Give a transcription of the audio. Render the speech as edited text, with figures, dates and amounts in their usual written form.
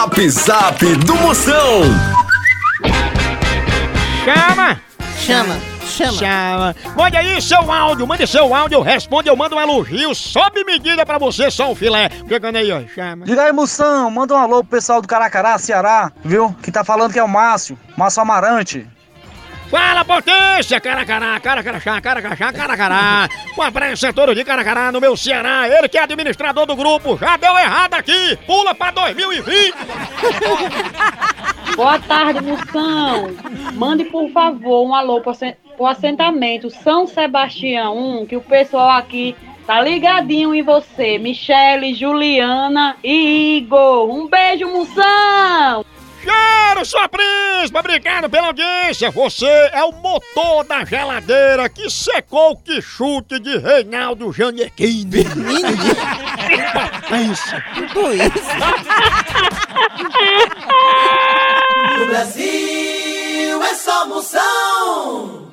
Zap Zap do Moção. Chama. Mande aí seu áudio, eu respondo, eu mando um elogio sob medida pra você, só um filé. Chegando aí, ó, chama. Diga aí, Moção, manda um alô pro pessoal do Caracará, Ceará, viu? Que tá falando que é o Márcio Amarante. Fala, potência, Caracará. Um abraço a todos de Caracará, no meu Ceará. Ele que é administrador do grupo, já deu errado aqui. Pula pra 2020. Boa tarde, Moção. Mande, por favor, um alô pro assentamento São Sebastião 1, que o pessoal aqui tá ligadinho em você. Michele, Juliana e Igor. Um beijo, Moção! Cheiro, sua príncipe, obrigado pela audiência. Você é o motor da geladeira que secou o quixute de Reinaldo Janequine. É isso. No Brasil é só Moção.